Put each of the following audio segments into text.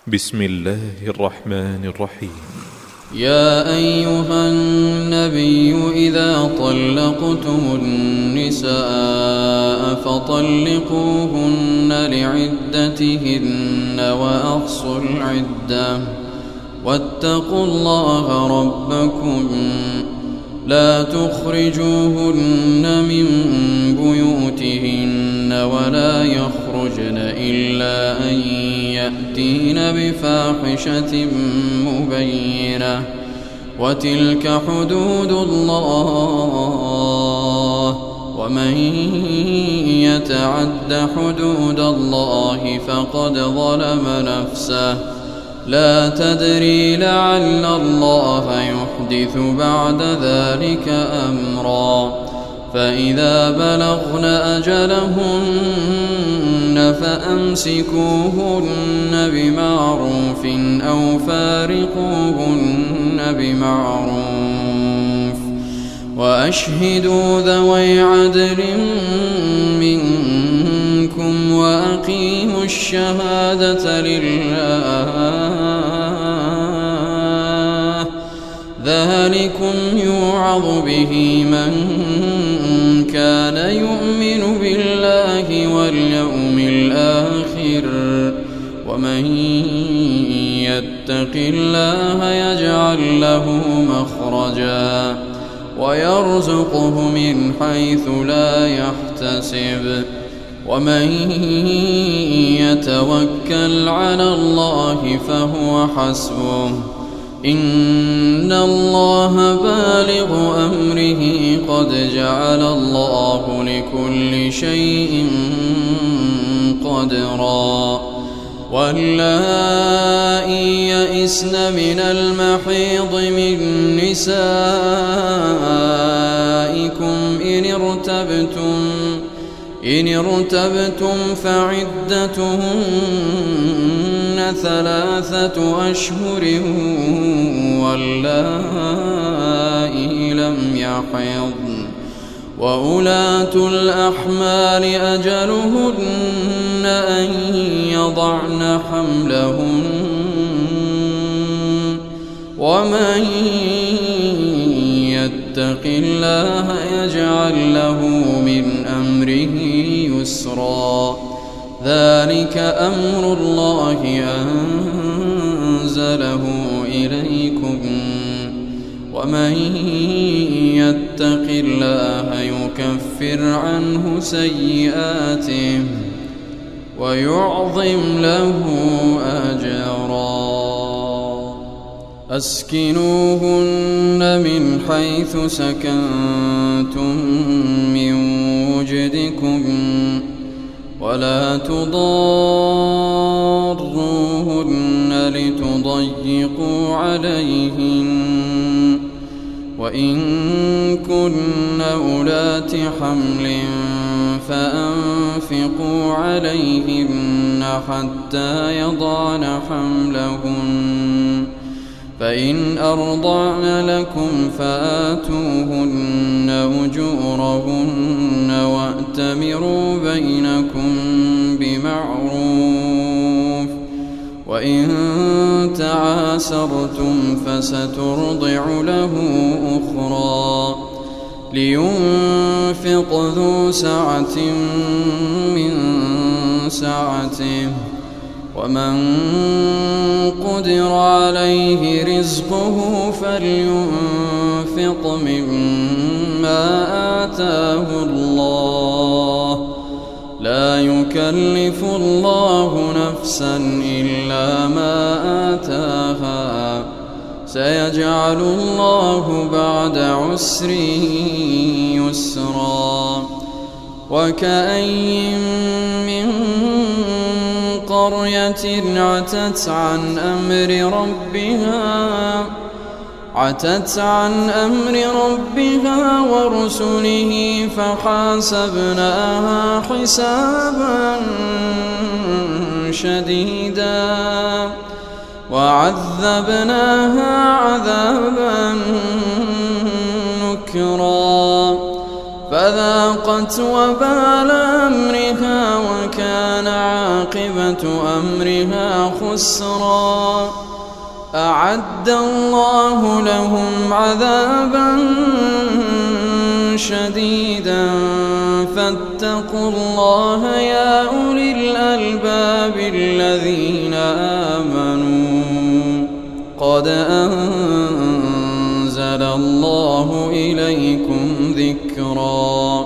بسم الله الرحمن الرحيم. يا أيها النبي إذا طلقتم النساء فطلقوهن لعدتهن وأحصوا العدة واتقوا الله ربكم لا تخرجوهن من بيوتهن ولا يخرجن إلا أن يأتين بفاحشة مبينة وتلك حدود الله ومن يتعد حدود الله فقد ظلم نفسه لا تدري لعل الله يحدث بعد ذلك أمرا فإذا بلغن أجلهن فأمسكوهن بمعروف أو فارقوهن بمعروف وأشهدوا ذوي عدل منكم وأقيموا الشهادة لله ذلكم يوعظ به من كان يؤمن بالله واليوم الآخر ومن يتق الله يجعل له مخرجا ويرزقه من حيث لا يحتسب ومن يتوكل على الله فهو حسبه إن الله بالغ أمره قد جعل الله لكل شيء قدرا واللائي يئسن من المحيض من نسائكم إن ارتبتم فعدتهن 3 أشهر واللائي لم يحضن وأولاة الأحمال أجلهن أن يضعن حملهن ومن يتق الله يجعل له من أمره يسرا ذلك أمر الله أنزله إليكم ومن يتق الله يكفر عنه سيئاته ويعظم له أجرا أسكنوهن من حيث سكنتم من وجدكم ولا تضاروهن لتضيقوا عليهن وإن كن أولات حمل فأنفقوا عليهن حتى يضعن حملهن فإن أرضعن لكم فآتوهن أجورهن وأتمروا بينكم بمعروف وإن تعاسرتم فسترضع له أخرى لينفق ذو سعة من سعته ومن قدر عليه رزقه فلينفق مما آتاه الله لا يكلف الله نفسا إلا ما آتاها سيجعل الله بعد عسر يسرا وكأين من قرية عتت عن أمر ربها ورسله فحاسبناها حسابا شديدا وعذبناها عذابا نكرا فذاقت وبال أمرها وكان عاقبتها عاقبة أمرها خسرا. أعد الله لهم عذابا شديدا فاتقوا الله يا أولي الألباب الذين آمنوا قد أنزل الله إليكم ذكرا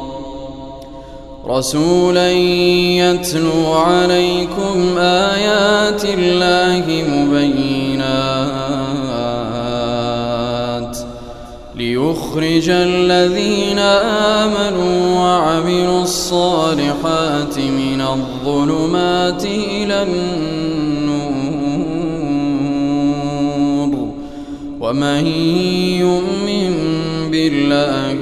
رسولا يتلو عليكم آيات الله مبينات ليخرج الذين آمنوا وعملوا الصالحات من الظلمات إلى النور. ومن يؤمن بالله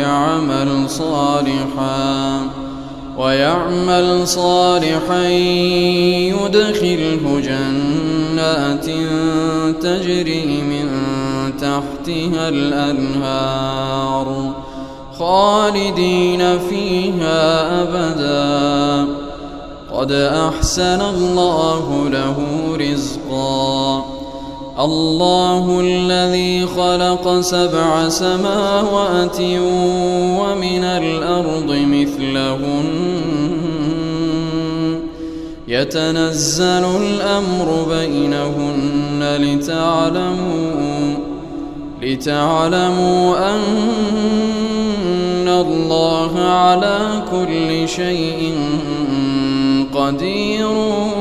ويعمل صالحا يدخله جنات تجري من تحتها الأنهار خالدين فيها أبدا قد أحسن الله له رزقا. الله الذي خلق 7 سماوات ومن الأرض مثلهن يتنزل الأمر بينهن لتعلموا أن الله على كل شيء قدير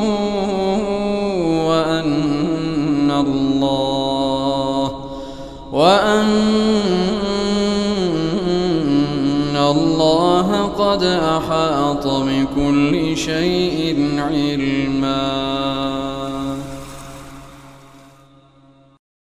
وأن الله قد أحاط بكل شيء علما.